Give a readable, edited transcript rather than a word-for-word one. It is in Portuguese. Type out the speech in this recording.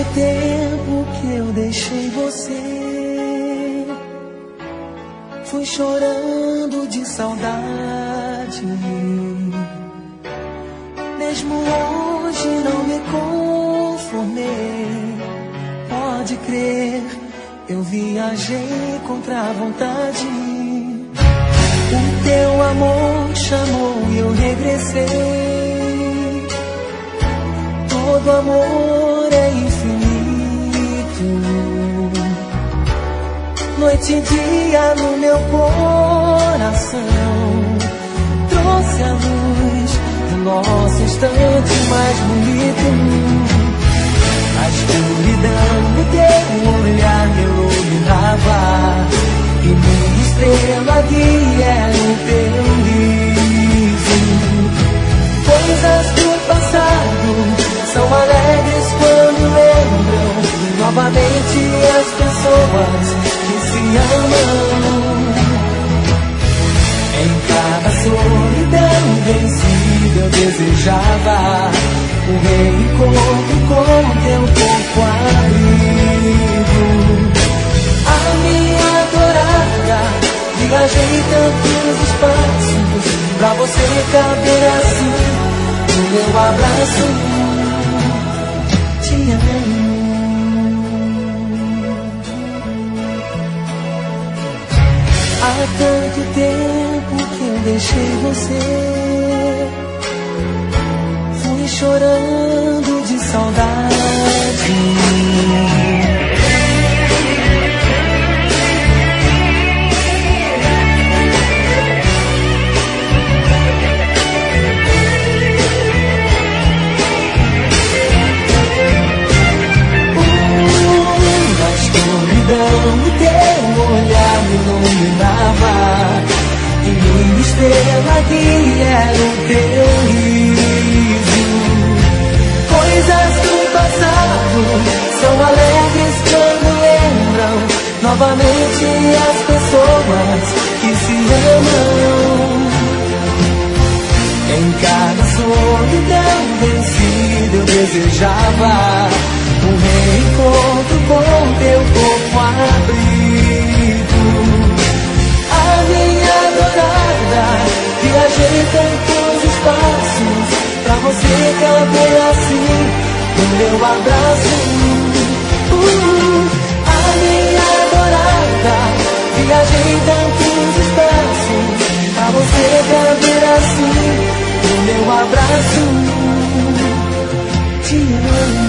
tanto tempo que eu deixei você, fui chorando de saudade. Mesmo hoje não me conformei. Pode crer, eu viajei contra a vontade. O teu amor chamou e eu regressei. Todo amor é infinito. Noite e dia no meu coração, trouxe a luz do nosso instante mais bonito. A escuridão do teu olhar me iluminava, e minha estrela guia era o teu riso. Coisas do passado são alegres quando lembram novamente as pessoas que se amam. Em cada solidão vencida eu desejava um reencontro com teu corpo abrigo. A minha adorada, viajei tantos espaços pra você caber assim no meu abraço. Te amo. Há tanto tempo que eu deixei você, fui chorando de saudade. O teu olhar me iluminava, e minha estrela guia era o teu riso. Coisas do passado são alegres quando lembram novamente as pessoas que se amam. Em cada solidão vencida eu desejava um reencontro com teu corpo abrigo. A minha adorada, viajei tantos espaços pra você caber assim no meu abraço. A minha adorada, viajei tantos espaços pra você caber assim no meu abraço. Te amo.